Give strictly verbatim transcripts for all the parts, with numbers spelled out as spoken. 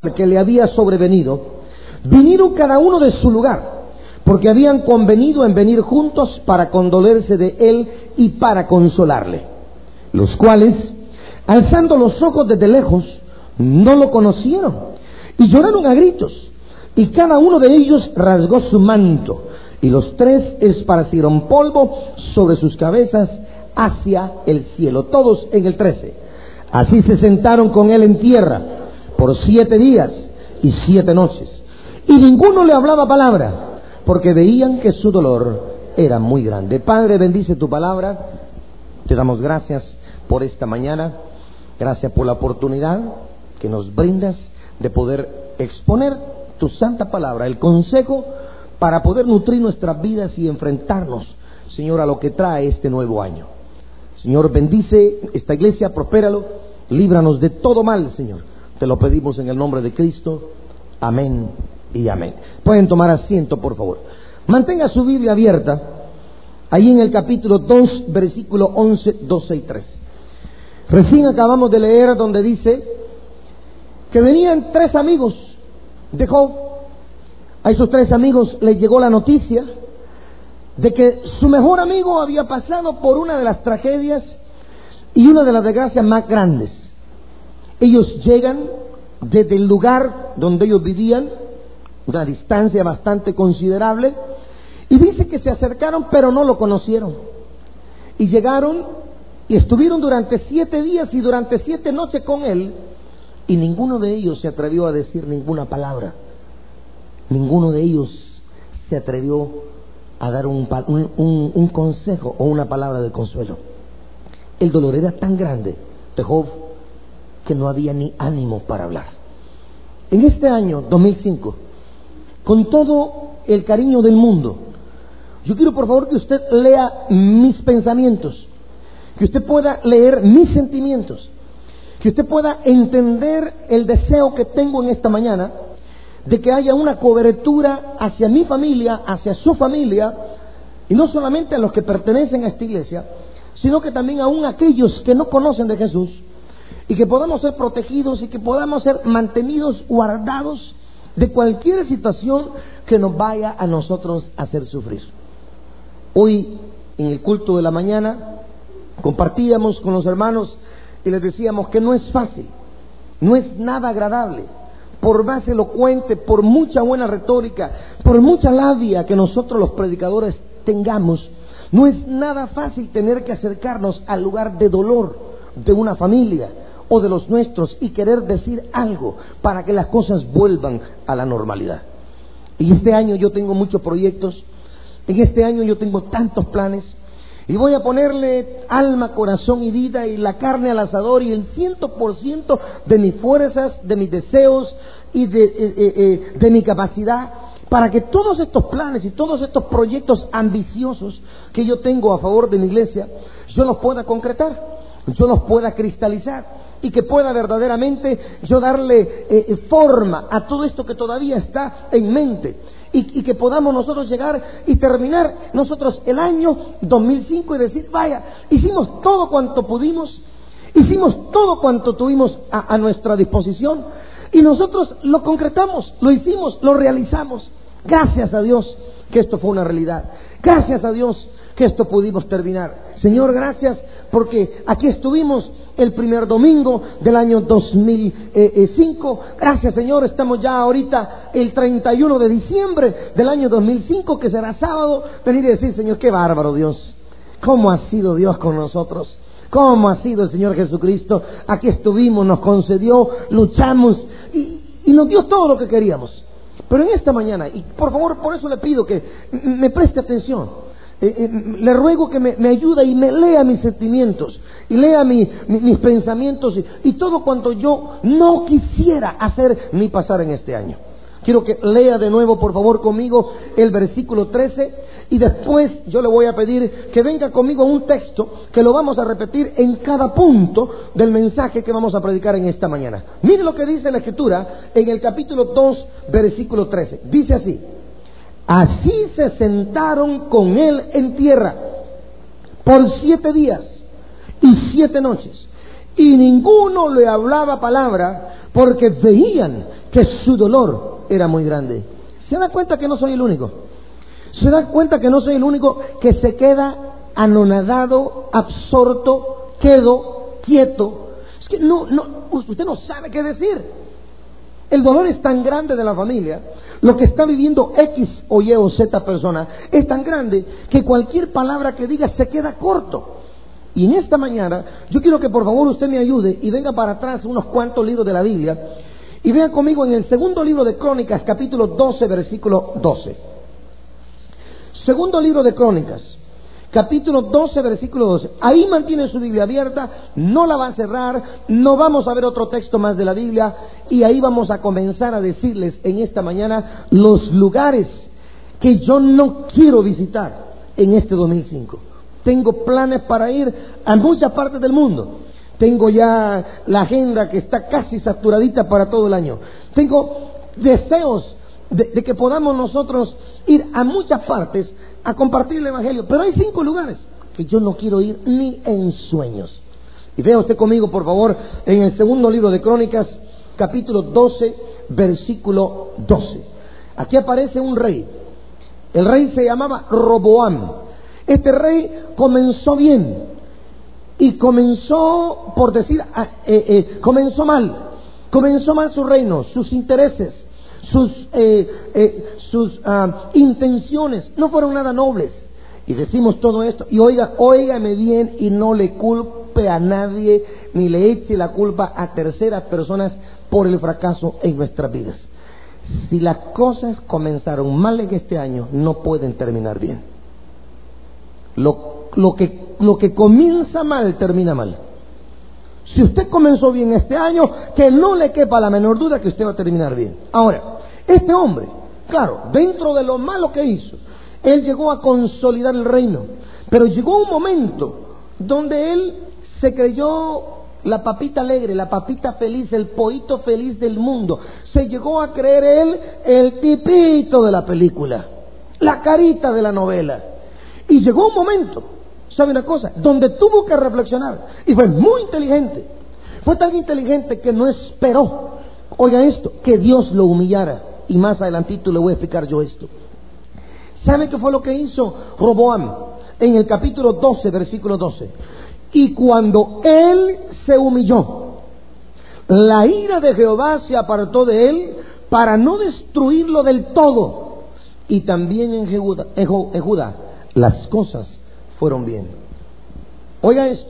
que le había sobrevenido, vinieron cada uno de su lugar, porque habían convenido en venir juntos para condolerse de él y para consolarle, los cuales, alzando los ojos desde lejos, no lo conocieron y lloraron a gritos, y cada uno de ellos rasgó su manto, y los tres esparcieron polvo sobre sus cabezas hacia el cielo. Todos en el trece. Así se sentaron con él en tierra por siete días y siete noches, y ninguno le hablaba palabra, porque veían que su dolor era muy grande. Padre, bendice tu palabra. Te damos gracias por esta mañana. Gracias por la oportunidad que nos brindas de poder exponer tu santa palabra, el consejo para poder nutrir nuestras vidas y enfrentarnos, Señor, a lo que trae este nuevo año. Señor, bendice esta iglesia, prospéralo, líbranos de todo mal, Señor. Te lo pedimos en el nombre de Cristo. Amén y amén. Pueden tomar asiento, por favor. Mantenga su Biblia abierta ahí en el capítulo dos, versículo once, doce y trece. Recién acabamos de leer donde dice que venían tres amigos de Job. A esos tres amigos les llegó la noticia de que su mejor amigo había pasado por una de las tragedias y una de las desgracias más grandes. Ellos llegan desde el lugar donde ellos vivían, una distancia bastante considerable, y dice que se acercaron pero no lo conocieron, y llegaron y estuvieron durante siete días y durante siete noches con él, y ninguno de ellos se atrevió a decir ninguna palabra. Ninguno de ellos se atrevió a dar un, un, un, un consejo o una palabra de consuelo. El dolor era tan grande de Job que no había ni ánimo para hablar. En este año dos mil cinco, con todo el cariño del mundo, yo quiero por favor que usted lea mis pensamientos, que usted pueda leer mis sentimientos, que usted pueda entender el deseo que tengo en esta mañana de que haya una cobertura hacia mi familia, hacia su familia, y no solamente a los que pertenecen a esta iglesia, sino que también aún a aquellos que no conocen de Jesús, y que podamos ser protegidos y que podamos ser mantenidos, guardados de cualquier situación que nos vaya a nosotros a hacer sufrir. Hoy, en el culto de la mañana, compartíamos con los hermanos y les decíamos que no es fácil, no es nada agradable, por más elocuente, por mucha buena retórica, por mucha labia que nosotros los predicadores tengamos, no es nada fácil tener que acercarnos al lugar de dolor de una familia o de los nuestros y querer decir algo para que las cosas vuelvan a la normalidad. Y este año yo tengo muchos proyectos, en este año yo tengo tantos planes, y voy a ponerle alma, corazón y vida y la carne al asador y el ciento por ciento de mis fuerzas, de mis deseos y de, eh, eh, de mi capacidad para que todos estos planes y todos estos proyectos ambiciosos que yo tengo a favor de mi iglesia, yo los pueda concretar, yo los pueda cristalizar y que pueda verdaderamente yo darle eh, forma a todo esto que todavía está en mente. Y, y que podamos nosotros llegar y terminar nosotros el año dos mil cinco y decir, vaya, hicimos todo cuanto pudimos, hicimos todo cuanto tuvimos a, a nuestra disposición, y nosotros lo concretamos, lo hicimos, lo realizamos. Gracias a Dios que esto fue una realidad. Gracias a Dios que esto pudimos terminar. Señor, gracias porque aquí estuvimos el primer domingo del año dos mil cinco. Gracias, Señor, estamos ya ahorita el treinta y uno de diciembre del año dos mil cinco, que será sábado. Venir y decir, Señor, qué bárbaro Dios, cómo ha sido Dios con nosotros, cómo ha sido el Señor Jesucristo. Aquí estuvimos, nos concedió, luchamos y, y nos dio todo lo que queríamos. Pero en esta mañana, y por favor, por eso le pido que me preste atención, Eh, eh, le ruego que me, me ayude y me lea mis sentimientos y lea mi, mi, mis pensamientos y, y todo cuanto yo no quisiera hacer ni pasar en este año. Quiero que lea de nuevo, por favor, conmigo el versículo trece, y después yo le voy a pedir que venga conmigo a un texto que lo vamos a repetir en cada punto del mensaje que vamos a predicar en esta mañana. Mire lo que dice la Escritura en el capítulo dos, versículo trece. Dice así: así se sentaron con él en tierra por siete días y siete noches, y ninguno le hablaba palabra, porque veían que su dolor era muy grande. ¿Se da cuenta que no soy el único? ¿Se da cuenta que no soy el único que se queda anonadado, absorto, quedo, quieto? Es que no, no, usted no sabe qué decir. El dolor es tan grande de la familia, lo que está viviendo X o Y o Z persona es tan grande que cualquier palabra que diga se queda corto. Y en esta mañana yo quiero que por favor usted me ayude y venga para atrás unos cuantos libros de la Biblia y vea conmigo en el segundo libro de Crónicas, capítulo doce, versículo doce. Segundo libro de Crónicas, capítulo doce, versículo doce. Ahí mantiene su Biblia abierta, no la va a cerrar, no vamos a ver otro texto más de la Biblia, y ahí vamos a comenzar a decirles en esta mañana los lugares que yo no quiero visitar en este dos mil cinco. Tengo planes para ir a muchas partes del mundo. Tengo ya la agenda que está casi saturadita para todo el año. Tengo deseos de, de que podamos nosotros ir a muchas partes a compartir el Evangelio, pero hay cinco lugares que yo no quiero ir ni en sueños. Y vea usted conmigo, por favor, en el segundo libro de Crónicas, capítulo doce, versículo doce. Aquí aparece un rey. El rey se llamaba Roboam. Este rey comenzó bien y comenzó, por decir, eh, eh, comenzó mal. Comenzó mal su reino, sus intereses, sus, eh, eh, sus uh, intenciones no fueron nada nobles. Y decimos todo esto, y oiga, óigame bien y no le culpe a nadie, ni le eche la culpa a terceras personas por el fracaso en nuestras vidas. Si las cosas comenzaron mal en este año, no pueden terminar bien. Lo, lo que, lo que comienza mal, termina mal. Si usted comenzó bien este año, que no le quepa la menor duda que usted va a terminar bien. Ahora, este hombre, claro, dentro de lo malo que hizo, él llegó a consolidar el reino, pero llegó un momento donde él se creyó la papita alegre, la papita feliz, el pollito feliz del mundo. Se llegó a creer él el tipito de la película, la carita de la novela. Y llegó un momento, ¿sabe una cosa?, donde tuvo que reflexionar, y fue muy inteligente. Fue tan inteligente que no esperó, oiga esto, que Dios lo humillara. Y más adelantito le voy a explicar yo esto. ¿Sabe qué fue lo que hizo Roboam? En el capítulo doce, versículo doce. Y cuando él se humilló, la ira de Jehová se apartó de él para no destruirlo del todo. Y también en Judá, en Judá las cosas fueron bien. Oiga esto.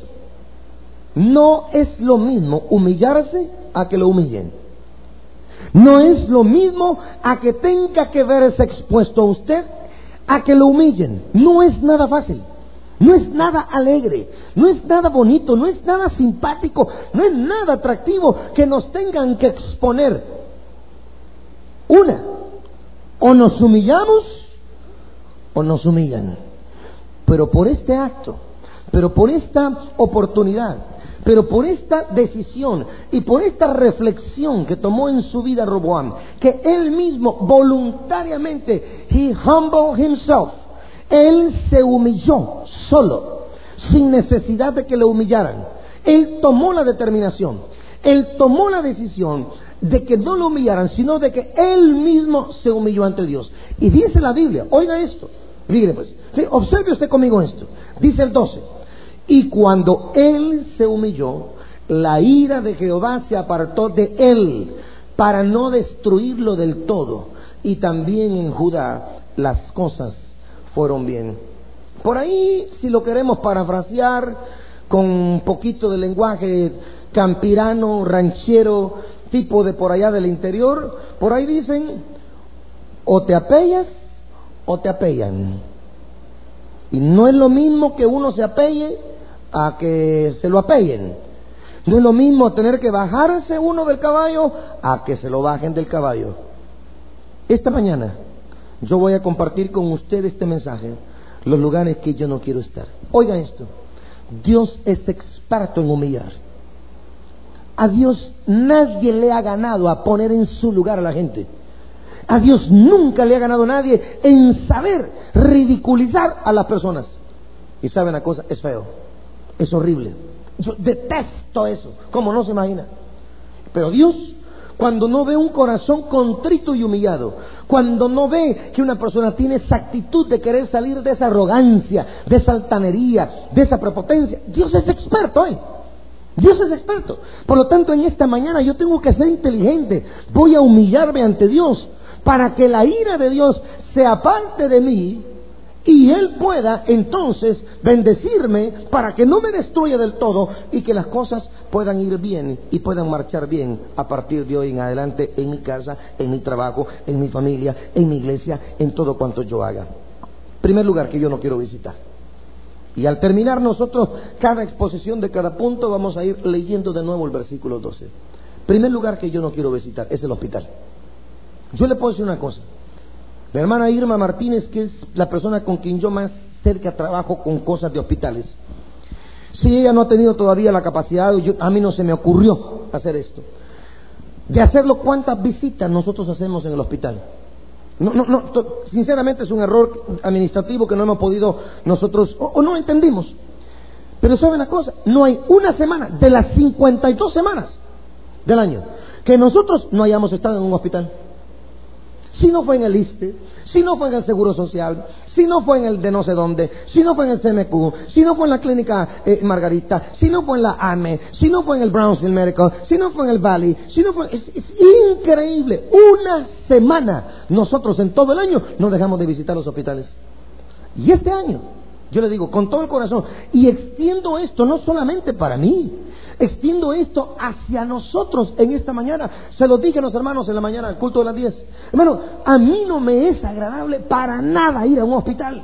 No es lo mismo humillarse a que lo humillen. No es lo mismo a que tenga que verse expuesto a usted a que lo humillen. No es nada fácil, no es nada alegre, no es nada bonito, no es nada simpático, no es nada atractivo que nos tengan que exponer. Una, o nos humillamos o nos humillan. Pero por este acto, pero por esta oportunidad, pero por esta decisión y por esta reflexión que tomó en su vida Roboam, que él mismo voluntariamente, he humbled himself, él se humilló solo, sin necesidad de que lo humillaran. Él tomó la determinación, él tomó la decisión de que no lo humillaran, sino de que él mismo se humilló ante Dios. Y dice la Biblia, oiga esto, mire pues, observe usted conmigo esto, dice el doce. Y cuando él se humilló, la ira de Jehová se apartó de él para no destruirlo del todo. Y también en Judá las cosas fueron bien. Por ahí, si lo queremos parafrasear con un poquito de lenguaje campirano, ranchero, tipo de por allá del interior, por ahí dicen, o te apellas o te apellan. Y no es lo mismo que uno se apelle a que se lo apellen. No es lo mismo tener que bajarse uno del caballo a que se lo bajen del caballo. Esta mañana yo voy a compartir con usted este mensaje, los lugares que yo no quiero estar. Oiga esto, Dios es experto en humillar. A Dios nadie le ha ganado a poner en su lugar a la gente. A Dios nunca le ha ganado a nadie en saber ridiculizar a las personas. Y saben una cosa, es feo, es horrible. Yo detesto eso, como no se imagina. Pero Dios, cuando no ve un corazón contrito y humillado, cuando no ve que una persona tiene esa actitud de querer salir de esa arrogancia, de esa altanería, de esa prepotencia, Dios es experto, ¿eh? Dios es experto. Por lo tanto, en esta mañana yo tengo que ser inteligente. Voy a humillarme ante Dios para que la ira de Dios se aparte de mí y Él pueda entonces bendecirme para que no me destruya del todo y que las cosas puedan ir bien y puedan marchar bien a partir de hoy en adelante en mi casa, en mi trabajo, en mi familia, en mi iglesia, en todo cuanto yo haga. Primer lugar que yo no quiero visitar. Y al terminar nosotros cada exposición de cada punto vamos a ir leyendo de nuevo el versículo doce. Primer lugar que yo no quiero visitar es el hospital. Yo le puedo decir una cosa. La hermana Irma Martínez, que es la persona con quien yo más cerca trabajo con cosas de hospitales, si ella no ha tenido todavía la capacidad, yo, a mí no se me ocurrió hacer esto, de hacerlo, ¿cuántas visitas nosotros hacemos en el hospital? No, no, no, to, sinceramente es un error administrativo que no hemos podido nosotros, o, o no entendimos. Pero ¿saben la cosa? No hay una semana de las cincuenta y dos semanas del año que nosotros no hayamos estado en un hospital. Si no fue en el I S S S T E, si no fue en el Seguro Social, si no fue en el de no sé dónde, si no fue en el C M Q, si no fue en la clínica eh, Margarita, si no fue en la A M E, si no fue en el Brownsville Medical, si no fue en el Valley, si no fue... Es, es increíble. Una semana nosotros en todo el año no dejamos de visitar los hospitales. Y este año, yo le digo con todo el corazón, y extiendo esto no solamente para mí, extiendo esto hacia nosotros en esta mañana. Se lo dije a los hermanos en la mañana, al culto de las diez. Hermano, a mí no me es agradable para nada ir a un hospital.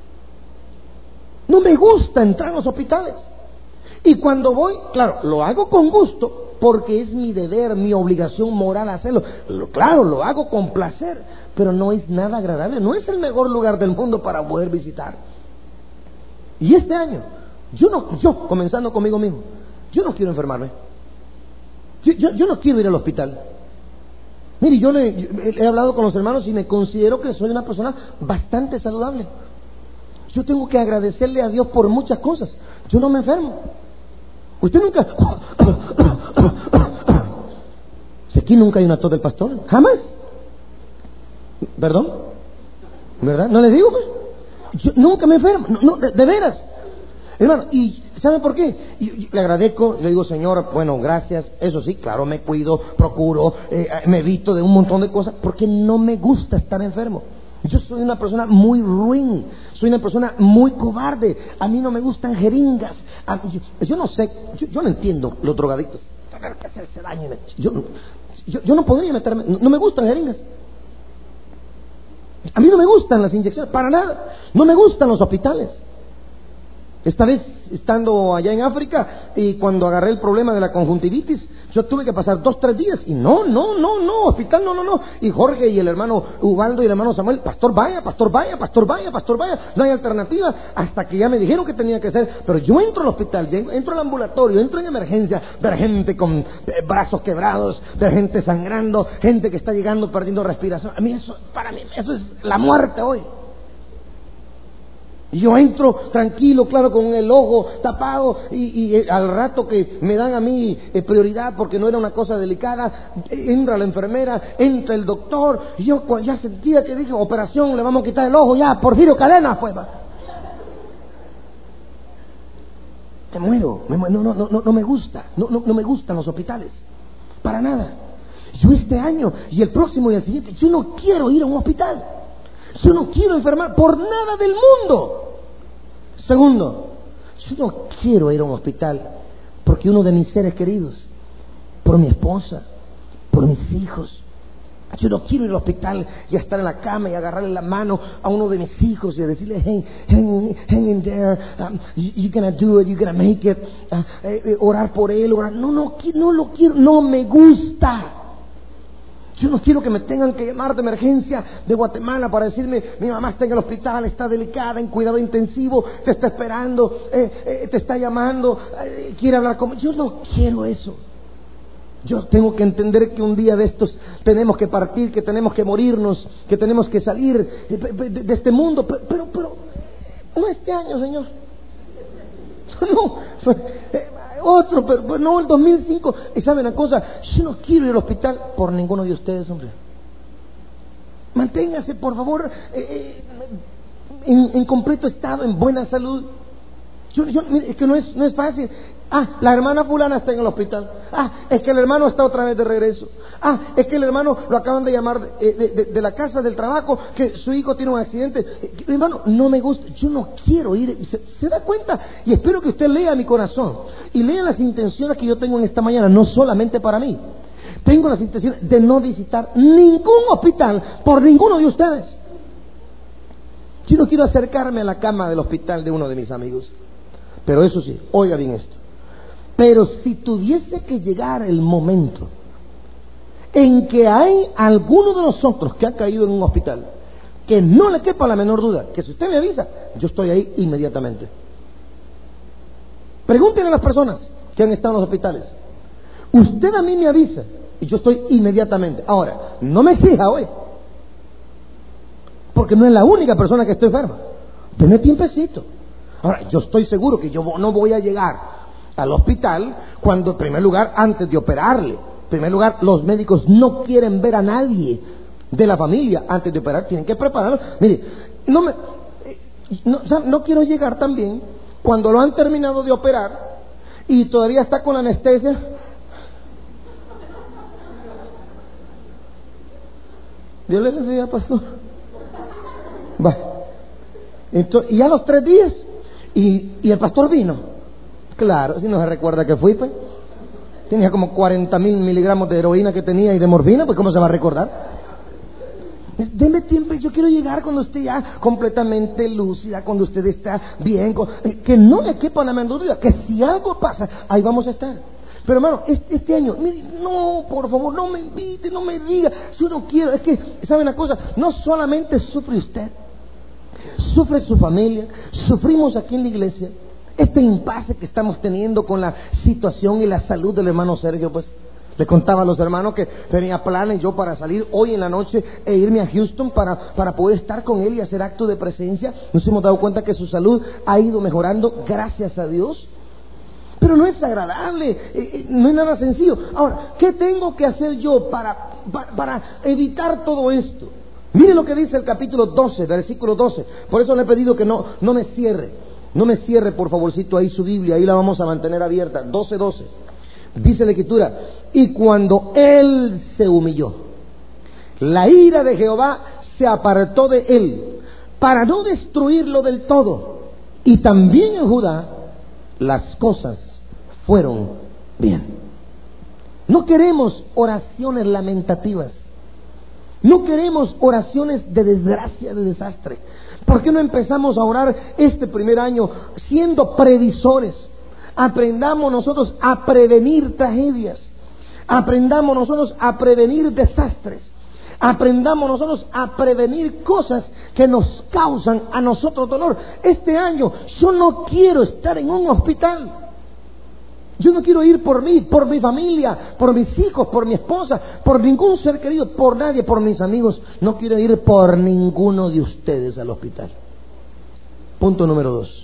No me gusta entrar a los hospitales. Y cuando voy, claro, lo hago con gusto, porque es mi deber, mi obligación moral hacerlo. Claro, lo hago con placer, pero no es nada agradable. No es el mejor lugar del mundo para poder visitar. Y este año, yo no, yo comenzando conmigo mismo, yo no quiero enfermarme. Yo, yo, yo no quiero ir al hospital. Mire, yo le yo, he hablado con los hermanos y me considero que soy una persona bastante saludable. Yo tengo que agradecerle a Dios por muchas cosas. Yo no me enfermo. Usted nunca... Si aquí nunca hay una tos del pastor, jamás. ¿Perdón? ¿Verdad? ¿No le digo? Yo nunca me enfermo, no, no, de, de veras. Hermano, y ¿sabe por qué? Y, y le agradezco, le digo, Señor, bueno, gracias. Eso sí, claro, me cuido, procuro, eh, me evito de un montón de cosas, porque no me gusta estar enfermo. Yo soy una persona muy ruin, soy una persona muy cobarde. A mí no me gustan jeringas. A mí, yo, yo no sé, yo, yo no entiendo los drogadictos. Tener que hacerse daño. Yo, yo, yo no podría meterme, no, no me gustan jeringas. A mí no me gustan las inyecciones, para nada. No me gustan los hospitales. Esta vez, estando allá en África, y cuando agarré el problema de la conjuntivitis, yo tuve que pasar dos, tres días, y no, no, no, no, hospital, no, no, no. Y Jorge y el hermano Ubaldo y el hermano Samuel, pastor vaya, pastor vaya, pastor vaya, pastor vaya, no hay alternativa, hasta que ya me dijeron que tenía que ser. Pero yo entro al hospital, entro al ambulatorio, entro en emergencia, ver gente con eh, brazos quebrados, ver gente sangrando, gente que está llegando perdiendo respiración. A mí eso, para mí, eso es la muerte hoy. Y yo entro tranquilo, claro, con el ojo tapado, y, y eh, al rato que me dan a mí eh, prioridad porque no era una cosa delicada, eh, entra la enfermera, entra el doctor, y yo ya sentía que dije, operación, le vamos a quitar el ojo, ya, Porfirio Cadena, pues. Me muero, me muero. No, no, no, no me gusta, no, no, no me gustan los hospitales, para nada. Yo este año y el próximo y el siguiente, yo no quiero ir a un hospital. Yo no quiero enfermar por nada del mundo. Segundo, yo no quiero ir a un hospital porque uno de mis seres queridos, por mi esposa, por mis hijos, yo no quiero ir al hospital y estar en la cama y agarrarle la mano a uno de mis hijos y decirle, hang, hang, hang in there, um, you, you're gonna do it, you're gonna make it, uh, eh, eh, orar por él, orar. No, no, no lo quiero, no me gusta. Yo no quiero que me tengan que llamar de emergencia de Guatemala para decirme, mi mamá está en el hospital, está delicada, en cuidado intensivo, te está esperando, eh, eh, te está llamando, eh, quiere hablar conmigo. Yo no quiero eso. Yo tengo que entender que un día de estos tenemos que partir, que tenemos que morirnos, que tenemos que salir de, de, de este mundo. Pero, pero, pero, no este año, Señor. No, eh, otro, pero no, el dos mil cinco. Y saben una cosa, yo no quiero ir al hospital por ninguno de ustedes, hombre. Manténgase, por favor, eh, eh, en, en completo estado, en buena salud. Yo, yo, mire, es que no es, no es fácil. Ah, la hermana fulana está en el hospital. Ah, es que el hermano está otra vez de regreso. Ah, es que el hermano lo acaban de llamar de, de, de, de la casa del trabajo, que su hijo tiene un accidente. Eh, hermano, no me gusta, yo no quiero ir. ¿Se, se da cuenta? Y espero que usted lea mi corazón y lea las intenciones que yo tengo en esta mañana, no solamente para mí. Tengo las intenciones de no visitar ningún hospital por ninguno de ustedes. Yo no quiero acercarme a la cama del hospital de uno de mis amigos. Pero eso sí, oiga bien esto. Pero si tuviese que llegar el momento en que hay alguno de nosotros que ha caído en un hospital, que no le quepa la menor duda, que si usted me avisa, yo estoy ahí inmediatamente. Pregúntenle a las personas que han estado en los hospitales. Usted a mí me avisa y yo estoy inmediatamente. Ahora, no me exija hoy, porque no es la única persona que está enferma. Deme tiempecito. Ahora, yo estoy seguro que yo no voy a llegar al hospital cuando, en primer lugar, antes de operarle, en primer lugar, los médicos no quieren ver a nadie de la familia antes de operar, tienen que prepararlo. Mire, no me, no, o sea, no quiero llegar también cuando lo han terminado de operar y todavía está con anestesia. Dios le bendiga, pastor. Va. Entonces, y a los tres días, y, y el pastor vino. Claro, si no se recuerda que fui, pues. Tenía como cuarenta mil miligramos de heroína que tenía y de morfina, pues ¿cómo se va a recordar? Deme tiempo, yo quiero llegar cuando esté ya completamente lúcida, cuando usted está bien, con, que no le quepa la menor duda, que si algo pasa, ahí vamos a estar. Pero hermano, este, este año, mire, no, por favor, no me invite, no me diga, si yo no quiero, es que, ¿sabe una cosa? No solamente sufre usted, sufre su familia, sufrimos aquí en la iglesia. Este impasse que estamos teniendo con la situación y la salud del hermano Sergio, pues le contaba a los hermanos que tenía planes yo para salir hoy en la noche e irme a Houston para, para poder estar con él y hacer acto de presencia. Nos hemos dado cuenta que su salud ha ido mejorando, gracias a Dios. Pero no es agradable, eh, eh, no es nada sencillo. Ahora, ¿qué tengo que hacer yo para, para, para evitar todo esto? Mire lo que dice el capítulo doce, versículo doce. Por eso le he pedido que no, no me cierre. No me cierre, por favorcito, ahí su Biblia, ahí la vamos a mantener abierta. doce doce. Dice la Escritura: y cuando él se humilló, la ira de Jehová se apartó de él, para no destruirlo del todo. Y también en Judá las cosas fueron bien. No queremos oraciones lamentativas. No queremos oraciones de desgracia, de desastre. ¿Por qué no empezamos a orar este primer año siendo previsores? Aprendamos nosotros a prevenir tragedias. Aprendamos nosotros a prevenir desastres. Aprendamos nosotros a prevenir cosas que nos causan a nosotros dolor. Este año yo no quiero estar en un hospital. Yo no quiero ir por mí, por mi familia, por mis hijos, por mi esposa, por ningún ser querido, por nadie, por mis amigos. No quiero ir por ninguno de ustedes al hospital. Punto número dos.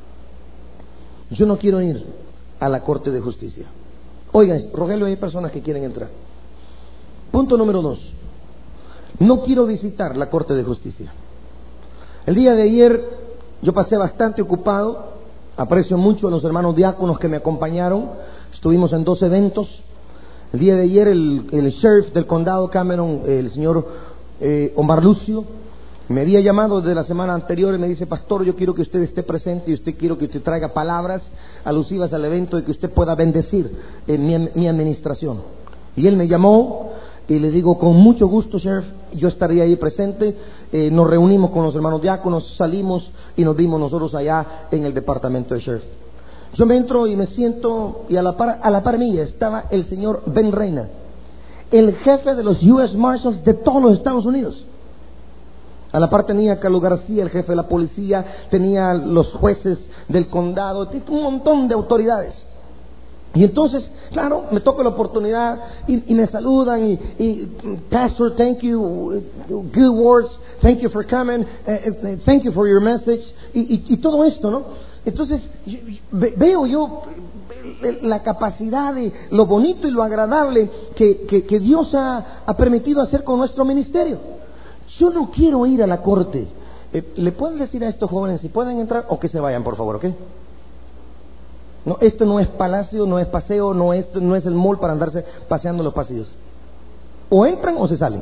Yo no quiero ir a la Corte de Justicia. Oigan, Rogelio, hay personas que quieren entrar. Punto número dos. No quiero visitar la Corte de Justicia. El día de ayer yo pasé bastante ocupado. Aprecio mucho a los hermanos diáconos que me acompañaron. Estuvimos en dos eventos. El día de ayer el, el sheriff del condado Cameron, el señor eh, Omar Lucio, me había llamado desde la semana anterior y me dice: pastor, yo quiero que usted esté presente y usted quiero que usted traiga palabras alusivas al evento y que usted pueda bendecir en mi, mi administración. Y él me llamó y le digo: con mucho gusto, sheriff, yo estaría ahí presente. Eh, nos reunimos con los hermanos diáconos, salimos y nos vimos nosotros allá en el departamento de sheriff. Yo me entro y me siento, y a la par, a la par mía estaba el señor Ben Reina, el jefe de los U S Marshals de todos los Estados Unidos. A la par tenía Carlos García, el jefe de la policía, tenía los jueces del condado, un montón de autoridades. Y entonces, claro, me toca la oportunidad y, y me saludan y, y Pastor, thank you, good words, thank you for coming, uh, uh, thank you for your message y, y, y todo esto, ¿no? Entonces yo, veo yo la capacidad de lo bonito y lo agradable que, que, que Dios ha, ha permitido hacer con nuestro ministerio. Yo no quiero ir a la corte. Eh, ¿Le pueden decir a estos jóvenes si pueden entrar o que se vayan, por favor, ok? No, esto no es palacio, no es paseo, no es, no es el mall para andarse paseando los pasillos. O entran o se salen.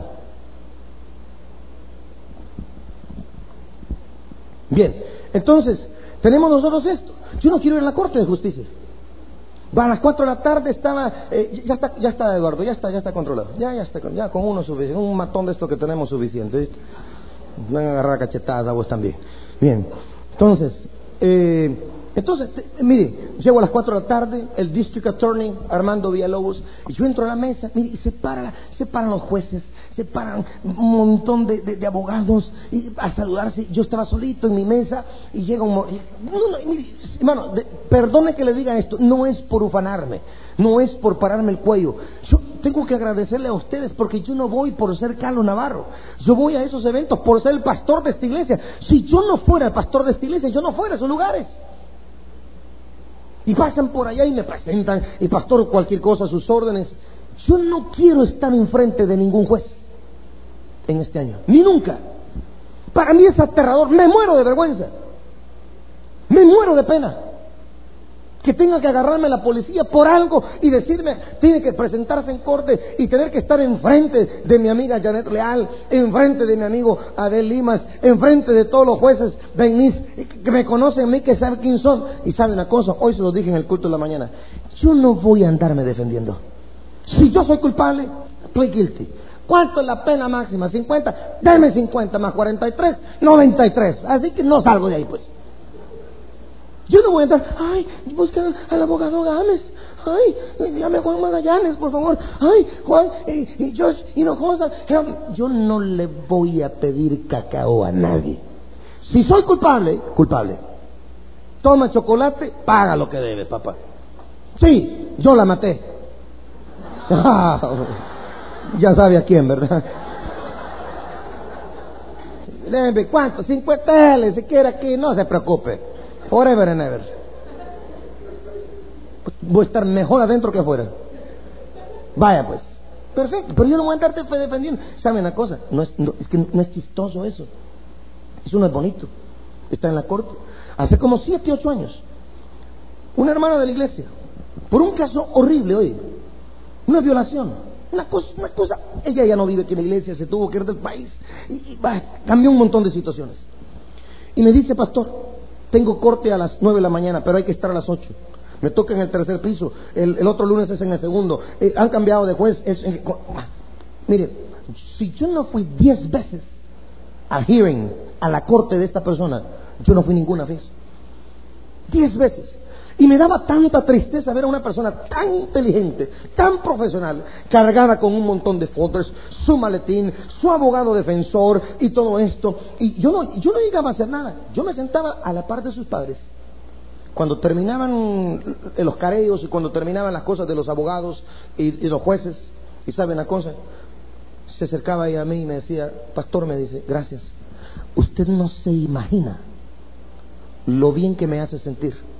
Bien, entonces, tenemos nosotros esto. Yo no quiero ir a la Corte de Justicia. Va a las cuatro de la tarde, estaba, eh, ya está, ya está Eduardo, ya está, ya está controlado. Ya, ya está, ya con uno suficiente, un matón de esto que tenemos suficiente, ¿viste? Van a agarrar cachetadas a vos también. Bien, entonces, eh, Entonces, te, mire, llego a las cuatro de la tarde, el District Attorney, Armando Villalobos, y yo entro a la mesa, mire, y se paran, se paran los jueces, se paran un montón de, de, de abogados y a saludarse. Yo estaba solito en mi mesa y llega un... No, no, mire, hermano, de, perdone que le diga esto, no es por ufanarme, no es por pararme el cuello. Yo tengo que agradecerle a ustedes porque yo no voy por ser Carlos Navarro, yo voy a esos eventos por ser el pastor de esta iglesia. Si yo no fuera el pastor de esta iglesia, yo no fuera a esos lugares. Y pasan por allá y me presentan, y pastor, cualquier cosa a sus órdenes. Yo no quiero estar enfrente de ningún juez en este año, ni nunca. Para mí es aterrador, me muero de vergüenza, me muero de pena que tenga que agarrarme la policía por algo y decirme, tiene que presentarse en corte y tener que estar enfrente de mi amiga Janet Leal, enfrente de mi amigo Abel Limas, enfrente de todos los jueces Benis, que me conocen a mí, que saben quién son. Y sabe una cosa, hoy se lo dije en el culto de la mañana, yo no voy a andarme defendiendo. Si yo soy culpable, plead guilty. ¿Cuánto es la pena máxima? ¿cincuenta? Deme cincuenta más cuarenta y tres, noventa y tres. Así que no salgo de ahí, pues. Yo no voy a entrar, ay, busca al abogado Gámez, ay, llame a Juan Magallanes, por favor, ay, Juan, y, y Josh Hinojosa. Yo no le voy a pedir cacao a nadie. Si soy culpable, culpable. Toma chocolate, paga lo que debe, papá. Sí, yo la maté. Ya sabe a quién, ¿verdad? ¿Cuánto? cincuenta L, si quiere aquí, no se preocupe. Forever and ever. Voy a estar mejor adentro que afuera. Vaya pues. Perfecto, pero yo no voy a andarte defendiendo. ¿Saben una cosa? No es, no, es que no es chistoso eso. Eso no es bonito. Está en la corte. Hace como siete, ocho años, una hermana de la iglesia, por un caso horrible, oye, una violación, una cosa, una cosa. Ella ya no vive aquí en la iglesia, se tuvo que ir del país y, y bah, cambió un montón de situaciones. Y me dice, pastor, tengo corte a las nueve de la mañana, pero hay que estar a las ocho. Me toca en el tercer piso, el, el otro lunes es en el segundo. Eh, han cambiado de juez. Es, eh, ah, mire, si yo no fui diez veces al hearing, a la corte de esta persona, yo no fui ninguna vez. Diez veces. Y me daba tanta tristeza ver a una persona tan inteligente, tan profesional, cargada con un montón de folders, su maletín, su abogado defensor y todo esto. Y yo no, yo no llegaba a hacer nada. Yo me sentaba a la par de sus padres. Cuando terminaban los careos y cuando terminaban las cosas de los abogados y, y los jueces, y saben la cosa, se acercaba ella a mí y me decía, pastor, me dice, gracias. Usted no se imagina lo bien que me hace sentir.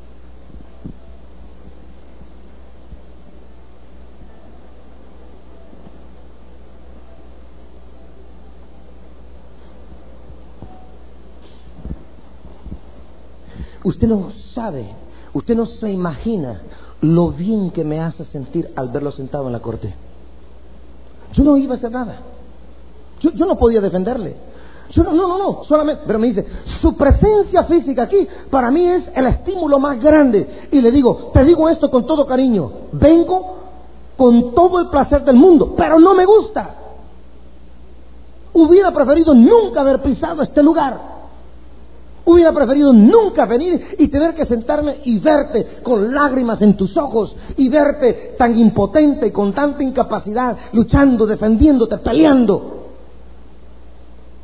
Usted no sabe, usted no se imagina lo bien que me hace sentir al verlo sentado en la corte. Yo no iba a hacer nada. Yo, yo no podía defenderle. Yo no, no, no, no, solamente, pero me dice, su presencia física aquí para mí es el estímulo más grande. Y le digo, te digo esto con todo cariño, vengo con todo el placer del mundo, pero no me gusta. Hubiera preferido nunca haber pisado este lugar. Hubiera preferido nunca venir y tener que sentarme y verte con lágrimas en tus ojos y verte tan impotente y con tanta incapacidad, luchando, defendiéndote, peleando.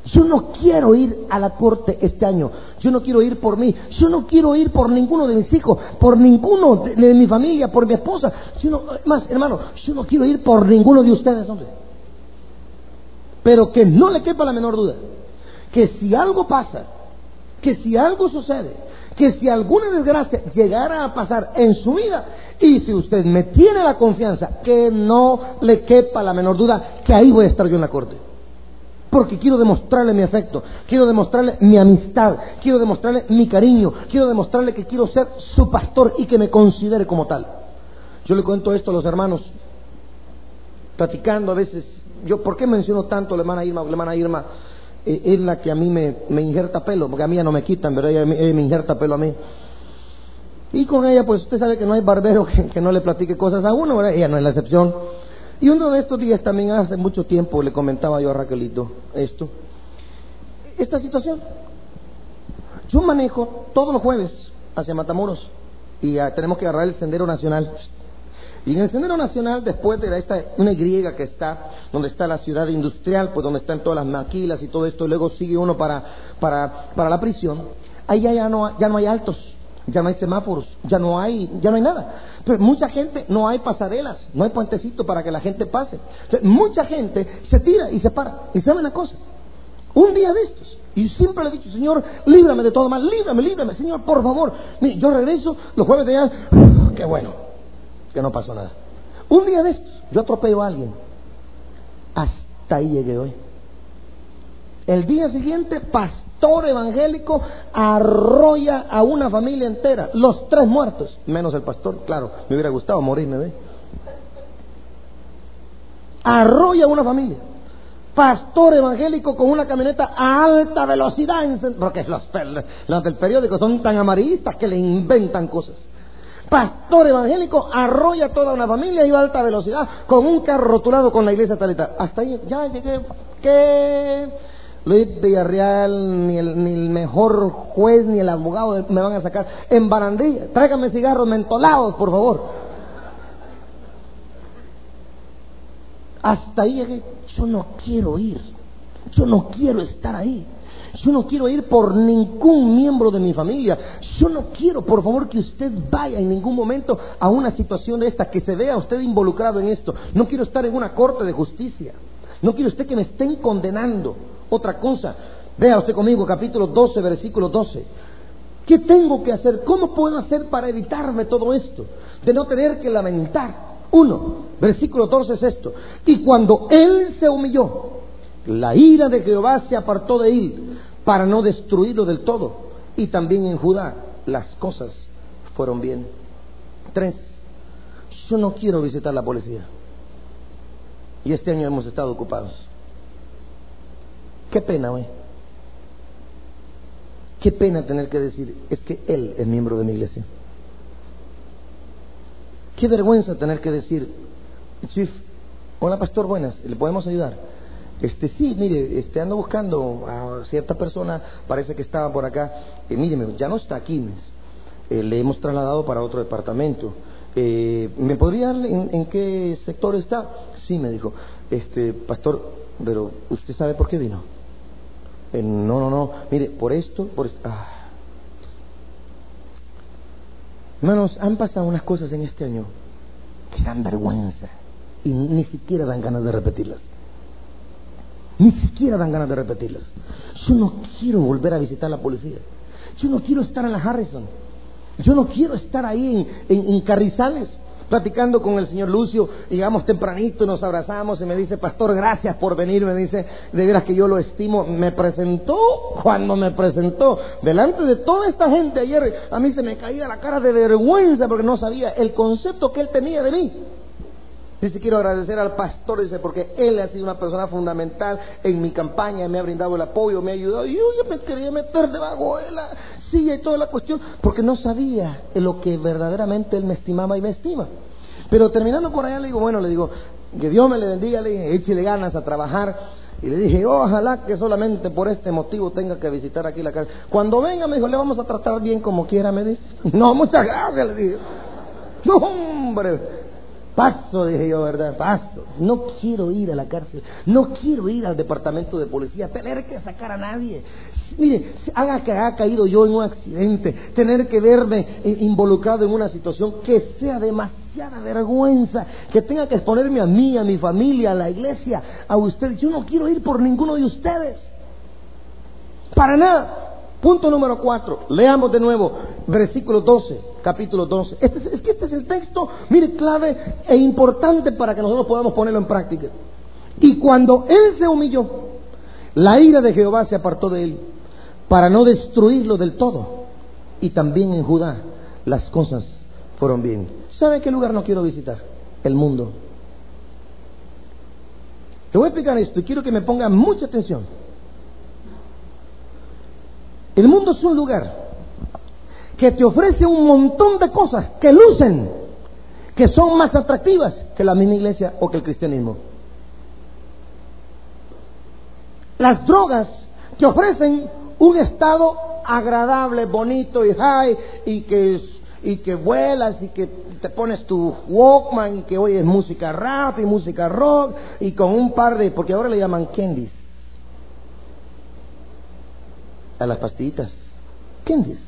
Yo no quiero ir a la corte este año. Yo no quiero ir por mí. Yo no quiero ir por ninguno de mis hijos, por ninguno de, de mi familia, por mi esposa. Yo no, más, hermano, yo no quiero ir por ninguno de ustedes, hombre. Pero que no le quepa la menor duda que si algo pasa, que si algo sucede, que si alguna desgracia llegara a pasar en su vida, y si usted me tiene la confianza, que no le quepa la menor duda que ahí voy a estar yo en la corte. Porque quiero demostrarle mi afecto, quiero demostrarle mi amistad, quiero demostrarle mi cariño, quiero demostrarle que quiero ser su pastor y que me considere como tal. Yo le cuento esto a los hermanos, platicando a veces. Yo, ¿por qué menciono tanto a la hermana Irma? La hermana Irma eh, es la que a mí me, me injerta pelo, porque a mí ya no me quitan, ¿verdad? Ella, ella me injerta pelo a mí. Y con ella, pues usted sabe que no hay barbero que, que no le platique cosas a uno, ¿verdad? Ella no es la excepción. Y uno de estos días también, hace mucho tiempo, le comentaba yo a Raquelito esto, esta situación. Yo manejo todos los jueves hacia Matamoros y uh, tenemos que agarrar el Sendero Nacional. Y en el Sendero Nacional, después de esta, una Y que está, donde está la ciudad industrial, pues donde están todas las maquilas y todo esto, y luego sigue uno para, para, para la prisión, ahí ya, ya, no, ya no hay altos. Ya no hay semáforos, ya no hay, ya no hay nada. Entonces, mucha gente, no hay pasarelas, no hay puentecito para que la gente pase. Entonces, mucha gente se tira y se para. ¿Y sabe una cosa? Un día de estos, y siempre le he dicho, Señor, líbrame de todo mal, líbrame, líbrame, Señor, por favor. Mire, yo regreso los jueves de allá, qué bueno, que no pasó nada. Un día de estos, yo atropello a alguien. Hasta ahí llegué hoy. El día siguiente, pastor evangélico arrolla a una familia entera, los tres muertos, menos el pastor. Claro, me hubiera gustado morirme, ¿ve? Arrolla a una familia. Pastor evangélico con una camioneta a alta velocidad, porque los, los del periódico son tan amarillistas que le inventan cosas. Pastor evangélico arrolla a toda una familia y va a alta velocidad con un carro rotulado con la iglesia tal y tal. Hasta ahí ya llegué. ¿Qué? Luis Villarreal, ni el, ni el mejor juez, ni el abogado me van a sacar en barandilla. Tráigame cigarros mentolados, por favor. Hasta ahí llegué. Yo no quiero ir. Yo no quiero estar ahí. Yo no quiero ir por ningún miembro de mi familia. Yo no quiero, por favor, que usted vaya en ningún momento a una situación de esta, que se vea usted involucrado en esto. No quiero estar en una corte de justicia. No quiero usted que me estén condenando. Otra cosa, vea usted conmigo capítulo doce, versículo doce. ¿Qué tengo que hacer? ¿Cómo puedo hacer para evitarme todo esto? De no tener que lamentar. Uno, versículo doce es esto. Y cuando él se humilló, la ira de Jehová se apartó de él para no destruirlo del todo. Y también en Judá las cosas fueron bien. Tres, yo no quiero visitar la policía. Y este año hemos estado ocupados. Qué pena, güey. Qué pena tener que decir, es que él es miembro de mi iglesia. Qué vergüenza tener que decir, Chief, hola pastor, buenas, ¿le podemos ayudar? Este, sí, mire, este, ando buscando a cierta persona, parece que estaba por acá. Eh, míreme, ya no está aquí, mes. Eh, le hemos trasladado para otro departamento. Eh, ¿Me podría dar en, en qué sector está? Sí, me dijo, este, pastor, pero ¿usted sabe por qué vino? Eh, no, no, no, mire, por esto, por esto. Ah. Hermanos, han pasado unas cosas en este año que dan vergüenza y ni, ni siquiera dan ganas de repetirlas. Ni siquiera dan ganas de repetirlas. Yo no quiero volver a visitar la policía. Yo no quiero estar en la Harrison. Yo no quiero estar ahí en, en, en Carrizales platicando con el señor Lucio. Llegamos tempranito y nos abrazamos y me dice, pastor, gracias por venir. Me dice, de veras que yo lo estimo. Me presentó, cuando me presentó delante de toda esta gente ayer, a mí se me caía la cara de vergüenza porque no sabía el concepto que él tenía de mí. Dice, quiero agradecer al pastor, dice, porque él ha sido una persona fundamental en mi campaña, me ha brindado el apoyo, me ha ayudado. Y yo ya me quería meter debajo de la silla y toda la cuestión, porque no sabía en lo que verdaderamente él me estimaba y me estima. Pero terminando por allá le digo, bueno, le digo, que Dios me le bendiga, le dije, échele ganas a trabajar. Y le dije, ojalá que solamente por este motivo tenga que visitar aquí la casa. Cuando venga, me dijo, le vamos a tratar bien como quiera, me dice. No, muchas gracias, le dije. No, hombre. Paso, dije yo, ¿verdad? Paso. No quiero ir a la cárcel. No quiero ir al departamento de policía. Tener que sacar a nadie. Mire, haga que haya caído yo en un accidente. Tener que verme involucrado en una situación que sea demasiada vergüenza. Que tenga que exponerme a mí, a mi familia, a la iglesia, a ustedes. Yo no quiero ir por ninguno de ustedes. Para nada. Punto número cuatro, leamos de nuevo, versículo doce, capítulo doce. Este es, es que este es el texto, mire, clave e importante para que nosotros podamos ponerlo en práctica. Y cuando él se humilló, la ira de Jehová se apartó de él, para no destruirlo del todo. Y también en Judá las cosas fueron bien. ¿Sabe qué lugar no quiero visitar? El mundo. Te voy a explicar esto y quiero que me ponga mucha atención. El mundo es un lugar que te ofrece un montón de cosas que lucen, que son más atractivas que la misma iglesia o que el cristianismo. Las drogas te ofrecen un estado agradable, bonito y high, y que, y que vuelas y que te pones tu Walkman y que oyes música rap y música rock y con un par de, porque ahora le llaman candies a las pastillitas, candies,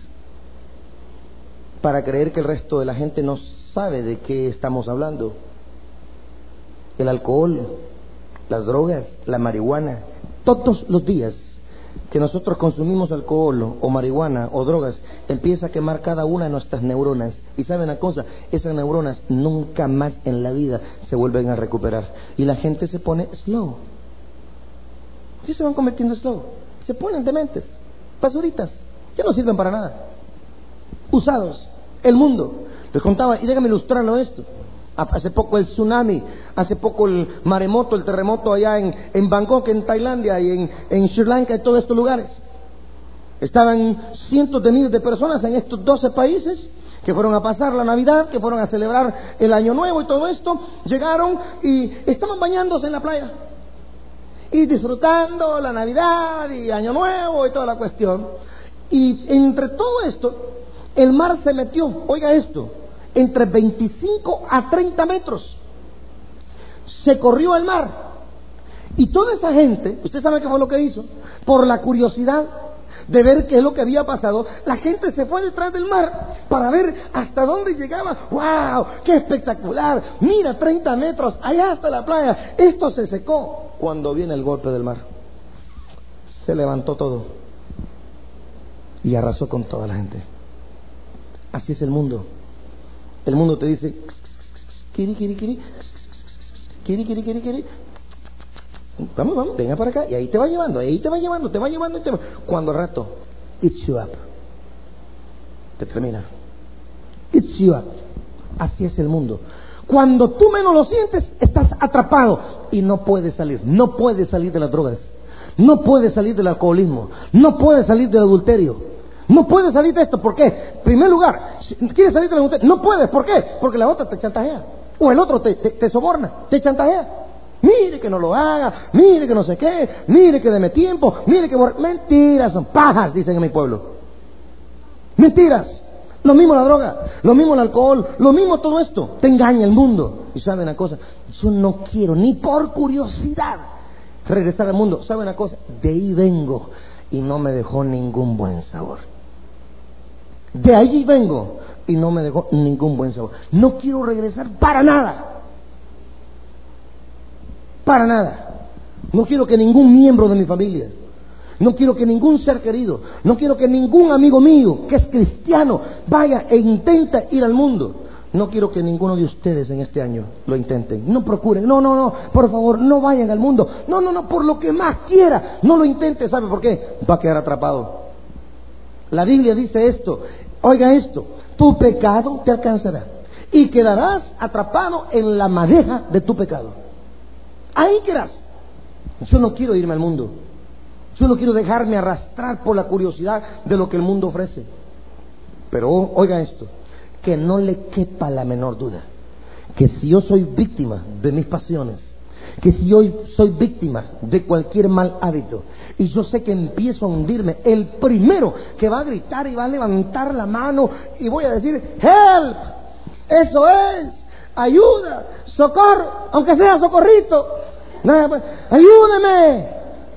para creer que el resto de la gente no sabe de qué estamos hablando. El alcohol, las drogas, la marihuana, todos los días que nosotros consumimos alcohol o marihuana o drogas, empieza a quemar cada una de nuestras neuronas. Y saben una cosa, esas neuronas nunca más en la vida se vuelven a recuperar. Y la gente se pone slow. Sí se van convirtiendo slow. Se ponen dementes. Basuritas, ya no sirven para nada. Usados, el mundo. Les contaba, y déjame ilustrarlo esto. Hace poco el tsunami, hace poco el maremoto, el terremoto allá en, en Bangkok, en Tailandia, y en, en Sri Lanka, y todos estos lugares. Estaban cientos de miles de personas en estos doce países que fueron a pasar la Navidad, que fueron a celebrar el Año Nuevo y todo esto. Llegaron y estaban bañándose en la playa y disfrutando la Navidad y Año Nuevo y toda la cuestión. Y entre todo esto, el mar se metió, oiga esto, entre veinticinco a treinta metros. Se corrió el mar. Y toda esa gente, ¿usted sabe qué fue lo que hizo? Por la curiosidad de ver qué es lo que había pasado, la gente se fue detrás del mar para ver hasta dónde llegaba. ¡Wow! ¡Qué espectacular! Mira, treinta metros, allá hasta la playa. Esto se secó. Cuando viene el golpe del mar, se levantó todo y arrasó con toda la gente. Así es el mundo. El mundo te dice, kiri, kiri, kiri, kiri, kiri, kiri, kiri. Vamos, vamos, venga para acá. Y ahí te va llevando, ahí te va llevando, te va llevando y te va. Cuando al rato, eats you up. Te termina. Eats you up. Así es el mundo. Cuando tú menos lo sientes, estás atrapado y no puedes salir. No puedes salir de las drogas. No puedes salir del alcoholismo. No puedes salir del adulterio. No puedes salir de esto. ¿Por qué? En primer lugar, si quieres salir del adulterio, no puedes. ¿Por qué? Porque la otra te chantajea. O el otro te, te, te soborna, te chantajea. Mire que no lo haga, mire que no sé qué, mire que deme tiempo, mire que... Mentiras, son pajas, dicen en mi pueblo. Mentiras. Lo mismo la droga, lo mismo el alcohol, lo mismo todo esto. Te engaña el mundo. Y sabe una cosa, yo no quiero ni por curiosidad regresar al mundo. ¿Sabe una cosa? De ahí vengo y no me dejó ningún buen sabor. De allí vengo y no me dejó ningún buen sabor. No quiero regresar para nada. Para nada. No quiero que ningún miembro de mi familia, no quiero que ningún ser querido, no quiero que ningún amigo mío que es cristiano vaya e intente ir al mundo. No quiero que ninguno de ustedes en este año lo intenten. No procuren, no, no, no, por favor, no vayan al mundo. No, no, no, por lo que más quiera, no lo intente. ¿Sabe por qué? Va a quedar atrapado. La Biblia dice esto, oiga esto, tu pecado te alcanzará y quedarás atrapado en la madeja de tu pecado. Ahí quedarás. Yo no quiero irme al mundo. Yo no quiero dejarme arrastrar por la curiosidad de lo que el mundo ofrece. Pero oiga esto, que no le quepa la menor duda, que si yo soy víctima de mis pasiones, que si yo soy víctima de cualquier mal hábito, y yo sé que empiezo a hundirme, el primero que va a gritar y va a levantar la mano y voy a decir, help, eso es, ayuda, socorro, aunque sea socorrito, ayúdeme.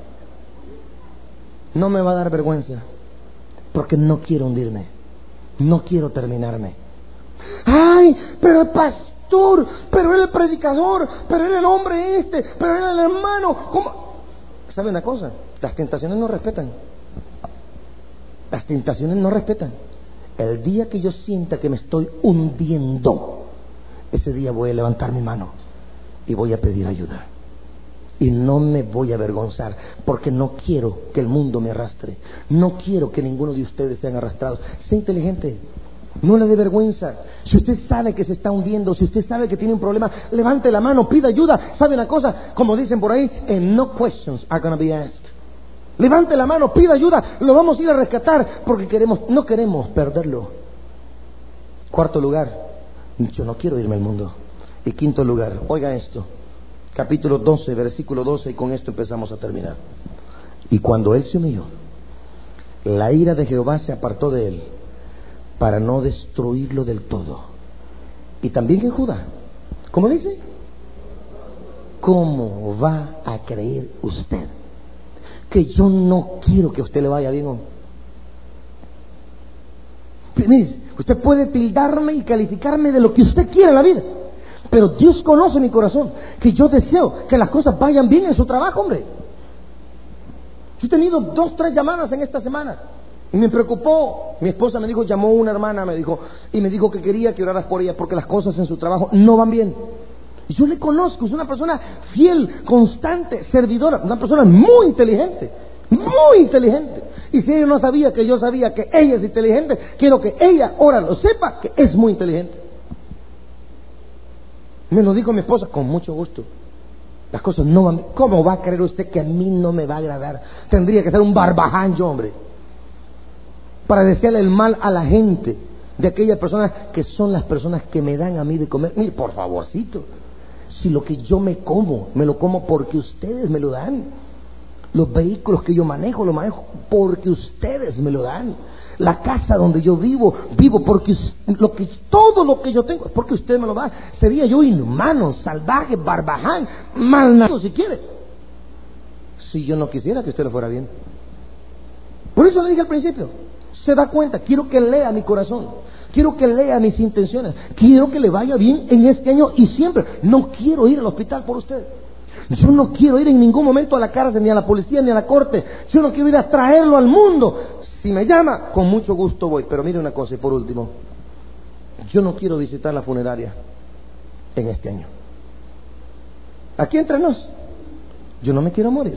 No me va a dar vergüenza, porque no quiero hundirme, no quiero terminarme. Ay, pero el pastor, pero él el predicador, pero él el hombre este, pero él el hermano, ¿cómo? ¿Sabe una cosa? Las tentaciones no respetan. Las tentaciones no respetan. El día que yo sienta que me estoy hundiendo, ese día voy a levantar mi mano y voy a pedir ayuda. Y no me voy a avergonzar, porque no quiero que el mundo me arrastre. No quiero que ninguno de ustedes sean arrastrados. Sea inteligente, no le dé vergüenza. Si usted sabe que se está hundiendo, si usted sabe que tiene un problema, levante la mano, pida ayuda. ¿Sabe una cosa? Como dicen por ahí, and no questions are going to be asked. Levante la mano, pida ayuda, lo vamos a ir a rescatar, porque queremos, no queremos perderlo. Cuarto lugar, yo no quiero irme al mundo. Y quinto lugar, oiga esto, capítulo doce, versículo doce, y con esto empezamos a terminar. Y cuando él se humilló, la ira de Jehová se apartó de él, para no destruirlo del todo. Y también en Judá, ¿cómo dice? ¿Cómo va a creer usted que yo no quiero que a usted le vaya bien? Usted puede tildarme y calificarme de lo que usted quiera en la vida, pero Dios conoce mi corazón, que yo deseo que las cosas vayan bien en su trabajo, hombre. Yo he tenido dos, tres llamadas en esta semana y me preocupó. Mi esposa me dijo, llamó una hermana, me dijo, y me dijo que quería que oraras por ella porque las cosas en su trabajo no van bien. Y yo le conozco, es una persona fiel, constante, servidora, una persona muy inteligente, muy inteligente. Y si ella no sabía que yo sabía que ella es inteligente, quiero que ella ahora lo sepa, que es muy inteligente. Me lo dijo mi esposa, con mucho gusto. Las cosas no van bien. ¿Cómo va a creer usted que a mí no me va a agradar? Tendría que ser un barbaján yo, hombre, para desearle el mal a la gente, de aquellas personas que son las personas que me dan a mí de comer. Mire, por favorcito, si lo que yo me como, me lo como porque ustedes me lo dan. Los vehículos que yo manejo, lo manejo porque ustedes me lo dan. La casa donde yo vivo, vivo porque lo que, todo lo que yo tengo es porque usted me lo da. Sería yo inhumano, salvaje, barbaján, malnacido si quiere, si yo no quisiera que usted le fuera bien. Por eso le dije al principio, se da cuenta, quiero que lea mi corazón, quiero que lea mis intenciones, quiero que le vaya bien en este año y siempre. No quiero ir al hospital por usted. Yo no quiero ir en ningún momento a la cárcel, ni a la policía, ni a la corte. Yo no quiero ir a traerlo al mundo. Si me llama, con mucho gusto voy. Pero mire una cosa, y por último, yo no quiero visitar la funeraria en este año. Aquí entre nos, yo no me quiero morir.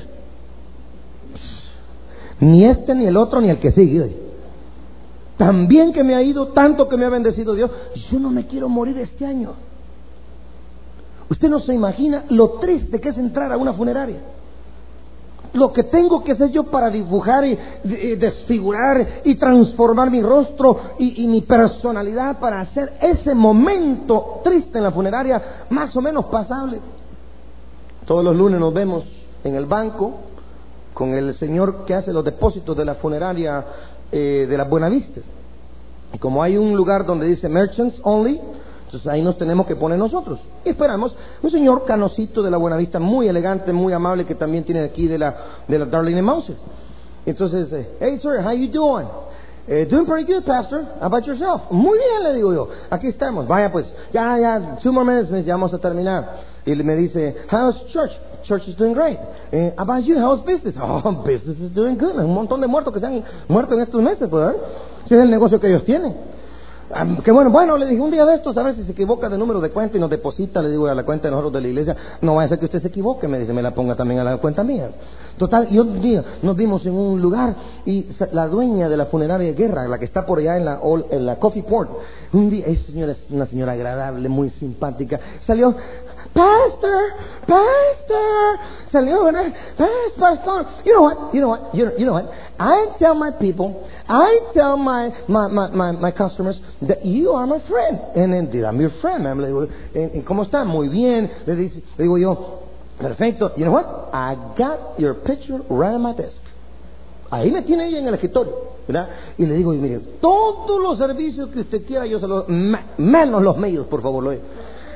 Ni este, ni el otro, ni el que sigue. Tan bien que me ha ido, tanto que me ha bendecido Dios, yo no me quiero morir este año. Usted no se imagina lo triste que es entrar a una funeraria. Lo que tengo que hacer yo para dibujar y, y desfigurar y transformar mi rostro y, y mi personalidad para hacer ese momento triste en la funeraria más o menos pasable. Todos los lunes nos vemos en el banco con el señor que hace los depósitos de la funeraria eh, de la Buenavista. Y como hay un lugar donde dice Merchants Only, entonces ahí nos tenemos que poner nosotros. Y esperamos un señor canocito de la Buenavista, muy elegante, muy amable, que también tiene aquí de la, de la Darling and Mouser. Entonces, eh, hey sir, how you doing? Eh, doing pretty good, pastor. How about yourself? Muy bien, le digo yo. Aquí estamos. Vaya pues, ya, ya, two more minutes, ya vamos a terminar. Y me dice, how's church? Church is doing great. Eh, how about you? How's business? Oh, business is doing good. Un montón de muertos que se han muerto en estos meses, pues, ¿eh? Ese es el negocio que ellos tienen. Um, que bueno, bueno, le dije un día de estos, a ver si se equivoca de número de cuenta y nos deposita, le digo, a la cuenta de nosotros de la iglesia. No vaya a ser que usted se equivoque, me dice, me la ponga también a la cuenta mía. Total, y un día nos vimos en un lugar y la dueña de la funeraria de guerra, la que está por allá en la, en la Coffee Port, un día, esa señora es una señora agradable, muy simpática, salió, Pastor, Pastor, salió, ¿verdad? Pastor, you know what, you know what, you know, you know what, I tell my people, I tell my, my, my, my, my customers that you are my friend, and then I'm your friend, ma'am. Le digo, ¿cómo está? Muy bien, le, dice, le digo yo, perfecto, you know what, I got your picture right on my desk. Ahí me tiene ella en el escritorio, ¿verdad? Y le digo, mire, todos los servicios que usted quiera, yo se los, menos los medios, por favor, lo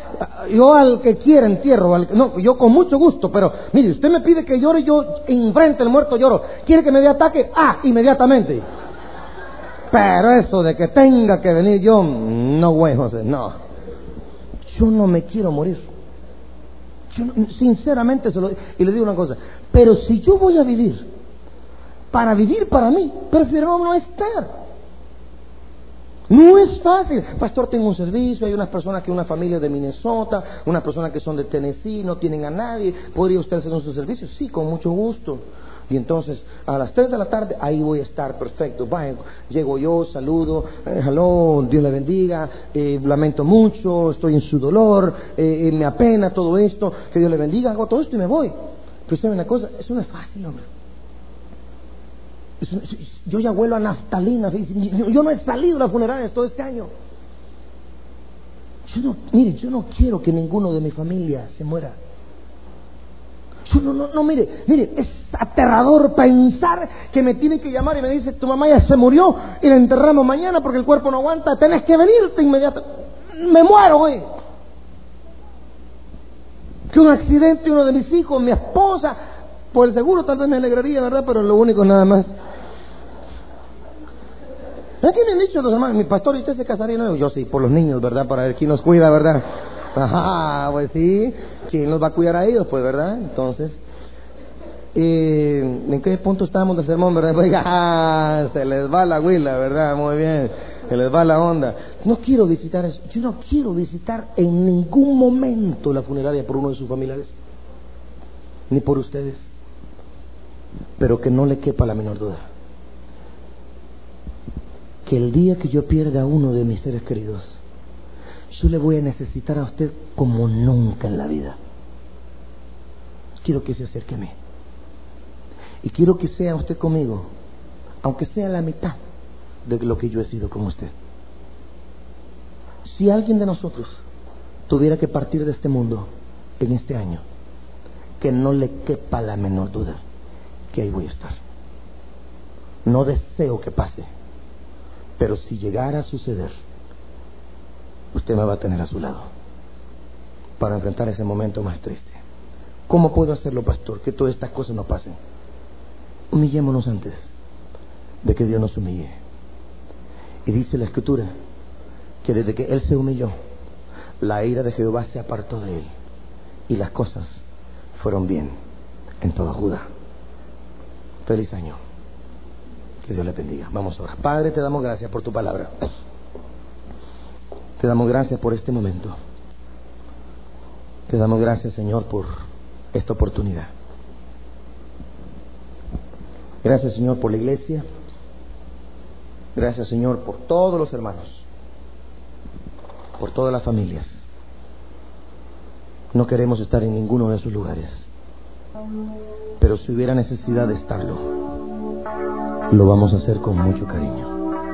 Yo al que quiera entierro, al, no, yo con mucho gusto, pero mire, usted me pide que llore, yo enfrente al muerto lloro. ¿Quiere que me dé ataque? Ah, inmediatamente. Pero eso de que tenga que venir yo, no, güey, José, no. Yo no me quiero morir. Yo no, sinceramente se lo digo. Y le digo una cosa, pero si yo voy a vivir, para vivir para mí, prefiero no estar. No es fácil. Pastor, tengo un servicio, hay unas personas que una familia de Minnesota, unas personas que son de Tennessee, no tienen a nadie. ¿Podría usted hacer nuestro servicio? Sí, con mucho gusto. Y entonces, a las tres de la tarde, ahí voy a estar, perfecto. Vaya, llego yo, saludo, eh, hello, Dios le bendiga, eh, lamento mucho, estoy en su dolor, eh, eh, me apena todo esto, que Dios le bendiga, hago todo esto y me voy. Pero ¿saben una cosa? Eso no es fácil, hombre. Eso, yo ya huelo a naftalina, yo no he salido de las funerarias todo este año. Yo no, mire, yo no quiero que ninguno de mi familia se muera. Yo no, no, no, mire, mire, es aterrador pensar que me tienen que llamar y me dice, tu mamá ya se murió y la enterramos mañana porque el cuerpo no aguanta, tenés que venirte inmediatamente. Me muero, güey. Que un accidente, uno de mis hijos, mi esposa, por el seguro tal vez me alegraría, ¿verdad? Pero lo único nada más. ¿Qué me han dicho los hermanos? Mi pastor, ¿y usted se casaría nuevo? Yo sí, por los niños, ¿verdad? Para ver quién nos cuida, ¿verdad? Ajá, pues sí. ¿Quién nos va a cuidar a ellos? Pues, ¿verdad? Entonces, eh, ¿en qué punto estamos del sermón, verdad? Oiga, ah, se les va la huila, ¿verdad? Muy bien, se les va la onda. No quiero visitar eso. Yo no quiero visitar en ningún momento la funeraria por uno de sus familiares, ni por ustedes. Pero que no le quepa la menor duda que el día que yo pierda a uno de mis seres queridos, yo le voy a necesitar a usted como nunca en la vida. Quiero que se acerque a mí y quiero que sea usted conmigo, aunque sea la mitad de lo que yo he sido con usted. Si alguien de nosotros tuviera que partir de este mundo en este año, que no le quepa la menor duda que ahí voy a estar. No deseo que pase, pero si llegara a suceder, usted me va a tener a su lado para enfrentar ese momento más triste. ¿Cómo puedo hacerlo, pastor? Que todas estas cosas no pasen. Humillémonos antes de que Dios nos humille. Y dice la Escritura que desde que Él se humilló, la ira de Jehová se apartó de Él y las cosas fueron bien en toda Judá. Feliz año. Que Dios le bendiga. Vamos a orar. Padre, te damos gracias por tu palabra. Te damos gracias por este momento. Te damos gracias, Señor, por esta oportunidad. Gracias, Señor, por la iglesia. Gracias, Señor, por todos los hermanos, por todas las familias. No queremos estar en ninguno de esos lugares, pero si hubiera necesidad de estarlo, lo vamos a hacer con mucho cariño.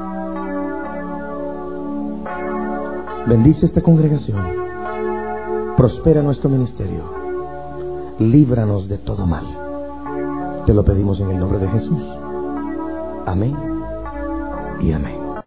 Bendice esta congregación, prospera nuestro ministerio, líbranos de todo mal. Te lo pedimos en el nombre de Jesús. Amén y amén.